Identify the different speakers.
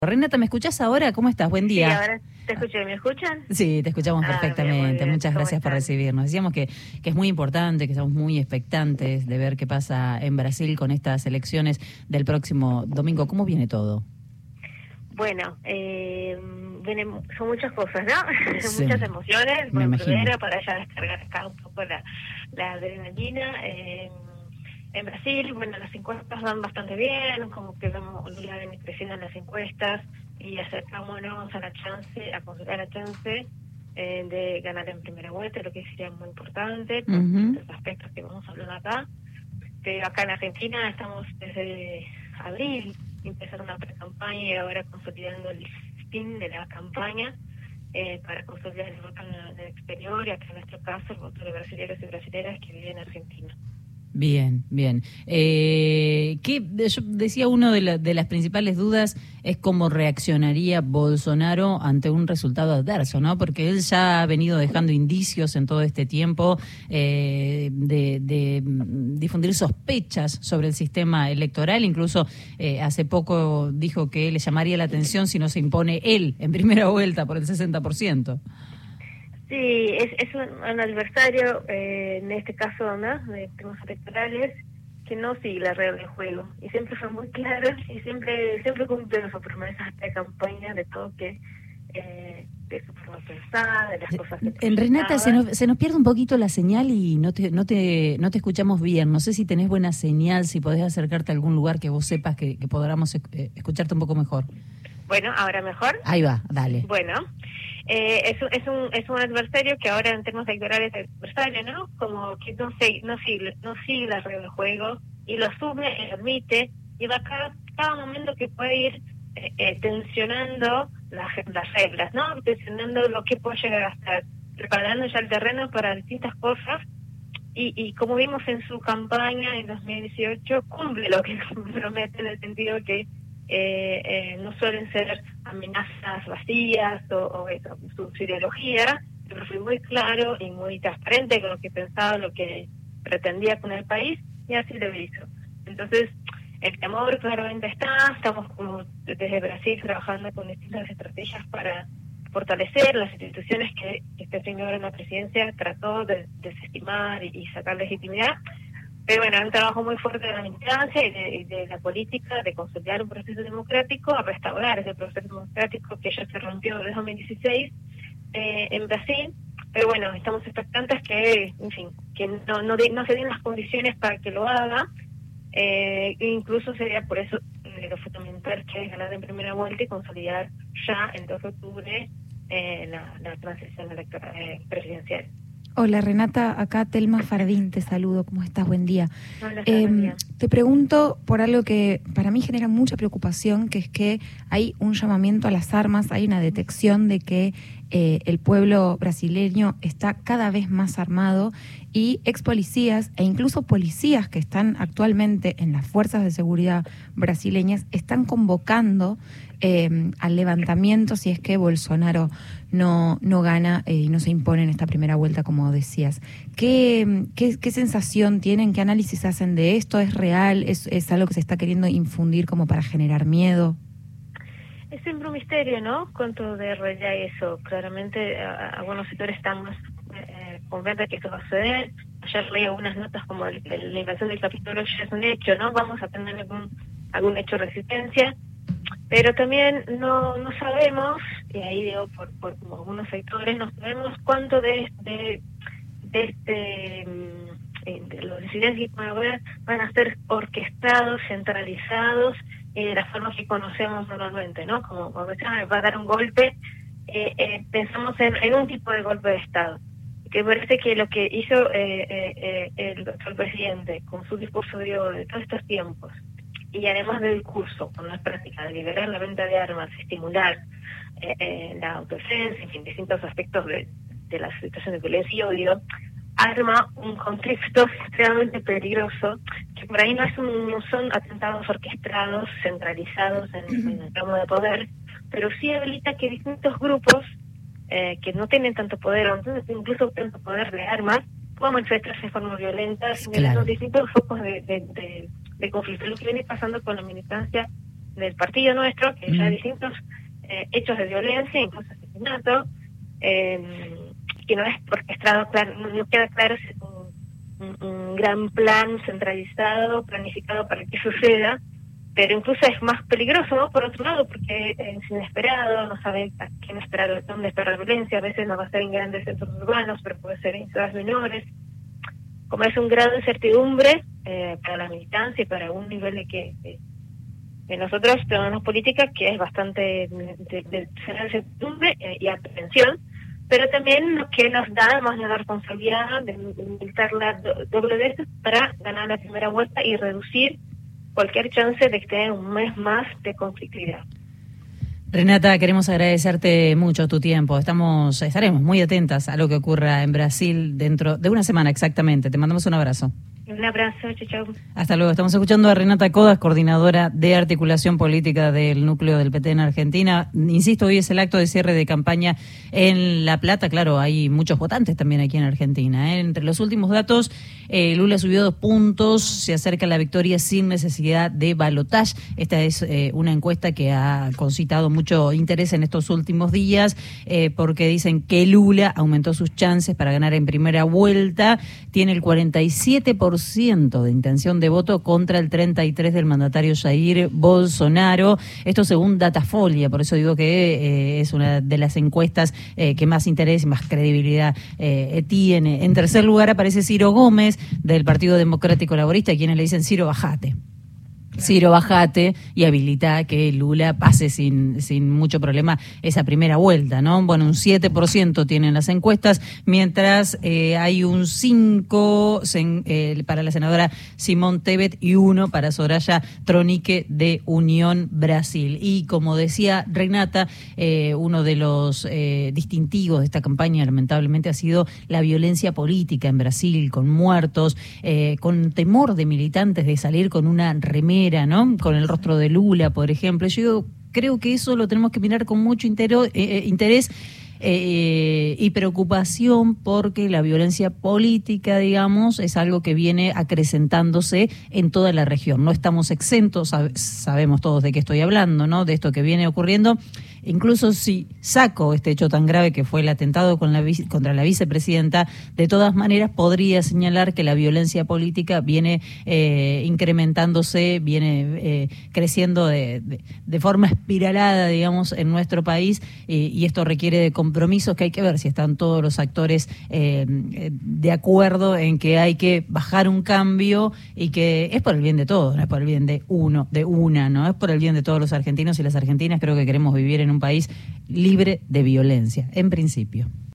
Speaker 1: Renata, ¿me escuchás ahora? ¿Cómo estás? Buen día.
Speaker 2: Sí, ahora te escuché. ¿Me escuchan?
Speaker 1: Sí, te escuchamos perfectamente.
Speaker 2: Bien, muy bien.
Speaker 1: Muchas gracias por recibirnos. Decíamos que es muy importante, que estamos muy expectantes de ver qué pasa en Brasil con estas elecciones del próximo domingo. ¿Cómo viene todo?
Speaker 2: Bueno, son muchas cosas, ¿no?
Speaker 1: Sí,
Speaker 2: Muchas emociones.
Speaker 1: me imagino.
Speaker 2: Primero, para ya descargar acá un poco la adrenalina. En Brasil, bueno, las encuestas van bastante bien, como que vemos Lula creciendo en las encuestas y acercámonos a conseguir la chance de ganar en primera vuelta, lo que sería muy importante, por los aspectos que vamos a hablar acá. Pero acá en Argentina estamos desde abril, empezando una pre-campaña y ahora consolidando el fin de la campaña para consolidar el voto en el exterior y acá en nuestro caso el voto de brasileños y brasileras que viven en Argentina.
Speaker 1: Bien, bien. Yo decía, una de las principales dudas es cómo reaccionaría Bolsonaro ante un resultado adverso, ¿no? Porque él ya ha venido dejando indicios en todo este tiempo de difundir sospechas sobre el sistema electoral. Incluso hace poco dijo que le llamaría la atención si no se impone él en primera vuelta por el 60%.
Speaker 2: Sí, es un adversario, en este caso, ¿no?, de temas electorales, que no sigue la regla del juego. Y siempre fue muy claro y siempre cumple sus promesas de campaña, de todo que de su forma pensada, de las cosas que
Speaker 1: Renata, se nos pierde un poquito la señal y no te escuchamos bien. No sé si tenés buena señal, si podés acercarte a algún lugar que vos sepas que podamos escucharte un poco mejor.
Speaker 2: Bueno, ¿ahora mejor?
Speaker 1: Ahí va, dale.
Speaker 2: Bueno, es un adversario que ahora en términos electorales es adversario, ¿no? Como que no sigue la regla del juego y lo asume, lo admite y va cada momento que puede ir tensionando las reglas, ¿no? Tensionando lo que puede llegar a estar, preparando ya el terreno para distintas cosas y como vimos en su campaña en 2018, cumple lo que promete en el sentido que no suelen ser amenazas vacías o su ideología, pero fue muy claro y muy transparente con lo que pensaba, lo que pretendía con el país, y así lo hizo. Entonces, el temor claramente estamos como desde Brasil trabajando con distintas estrategias para fortalecer las instituciones que este señor en la presidencia trató de desestimar y sacar legitimidad. Pero bueno, un trabajo muy fuerte de la militancia y de la política, de consolidar un proceso democrático, a restaurar ese proceso democrático que ya se rompió desde 2016 en Brasil. Pero bueno, estamos expectantes que, en fin, que no se den las condiciones para que lo haga. Incluso sería por eso lo fundamental que es ganar en primera vuelta y consolidar ya el 2 de octubre la transición electoral presidencial.
Speaker 3: Hola Renata, acá Telma Fardín, te saludo, ¿cómo estás? Buen día.
Speaker 2: Hola, buen día.
Speaker 3: Te pregunto por algo que para mí genera mucha preocupación, que es que hay un llamamiento a las armas, hay una detección de que el pueblo brasileño está cada vez más armado y ex policías e incluso policías que están actualmente en las fuerzas de seguridad brasileñas están convocando al levantamiento si es que Bolsonaro no gana y no se impone en esta primera vuelta, como decías. ¿Qué sensación tienen? ¿Qué análisis hacen de esto? ¿Es real? ¿Es algo que se está queriendo infundir como para generar miedo?
Speaker 2: Es siempre un misterio, ¿no? Cuánto de realidad eso. Claramente, algunos sectores están más convencidos que esto va a suceder. Ayer leí algunas notas como la invasión del Capitolio ya es un hecho, ¿no? Vamos a tener algún hecho de resistencia. Pero también no sabemos, y ahí digo por como algunos sectores, no sabemos cuánto de los disidentes que van a ser orquestados, centralizados, de la forma que conocemos normalmente, ¿no? Como cuando va a dar un golpe, pensamos en un tipo de golpe de Estado. Que parece que lo que hizo el presidente con su discurso de todos estos tiempos, y además del curso, con la práctica de liberar la venta de armas, estimular la autodefensa, en fin, distintos aspectos de la situación de violencia y odio, arma un contexto extremadamente peligroso, que por ahí no son atentados orquestados, centralizados en el campo de poder, pero sí habilita que distintos grupos que no tienen tanto poder, o entonces incluso tanto poder de armas, puedan manifestarse de forma violenta, generando distintos focos de conflicto. Lo que viene pasando con la militancia del partido nuestro, que ya hay distintos hechos de violencia, incluso asesinato, que no es orquestado, claro, no queda claro si es un gran plan centralizado, planificado para que suceda, pero incluso es más peligroso, ¿no? Por otro lado, porque es inesperado, no sabe a quién esperar, dónde esperar la violencia, a veces no va a ser en grandes centros urbanos, pero puede ser en ciudades menores. Como es un grado de incertidumbre para la militancia y para un nivel de que nosotros tenemos política que es bastante de incertidumbre y atención, pero también lo que nos da más la responsabilidad de militar la doble de esto para ganar la primera vuelta y reducir cualquier chance de que tenga un mes más de conflictividad.
Speaker 1: Renata, queremos agradecerte mucho tu tiempo. Estaremos muy atentas a lo que ocurra en Brasil dentro de una semana exactamente. Te mandamos un abrazo.
Speaker 2: Un abrazo, chau.
Speaker 1: Hasta luego. Estamos escuchando a Renata Codas, coordinadora de articulación política del núcleo del PT en Argentina. Insisto, hoy es el acto de cierre de campaña en La Plata. Claro, hay muchos votantes también aquí en Argentina. Entre los últimos datos, Lula subió 2 puntos, se acerca a la victoria sin necesidad de balotaje. Esta es una encuesta que ha concitado mucho interés en estos últimos días, porque dicen que Lula aumentó sus chances para ganar en primera vuelta. Tiene el 47% de intención de voto contra el 33% del mandatario Jair Bolsonaro. Esto según Datafolia, por eso digo que es una de las encuestas que más interés y más credibilidad tiene. En tercer lugar aparece Ciro Gómez, del Partido Democrático Laborista, a quienes le dicen Ciro, bajate. Ciro, bajate y habilita que Lula pase sin mucho problema esa primera vuelta, ¿no? Bueno, un 7% tienen las encuestas, mientras hay un 5% para la senadora Simone Tebet y 1% para Soraya Tronique de Unión Brasil. Y como decía Renata, uno de los distintivos de esta campaña lamentablemente ha sido la violencia política en Brasil, con muertos, con temor de militantes de salir con una remera, ¿no? Con el rostro de Lula, por ejemplo. Yo creo que eso lo tenemos que mirar con mucho interés y preocupación, porque la violencia política, digamos, es algo que viene acrecentándose en toda la región. No estamos exentos, sabemos todos de qué estoy hablando, ¿no? De esto que viene ocurriendo. Incluso si saco este hecho tan grave que fue el atentado contra la vicepresidenta, de todas maneras podría señalar que la violencia política viene incrementándose, viene creciendo de forma espiralada, digamos, en nuestro país, y esto requiere de compromisos que hay que ver si están todos los actores de acuerdo en que hay que bajar un cambio y que es por el bien de todos, no es por el bien de una, no es por el bien de todos los argentinos y las argentinas. Creo que queremos vivir en un país libre de violencia, en principio.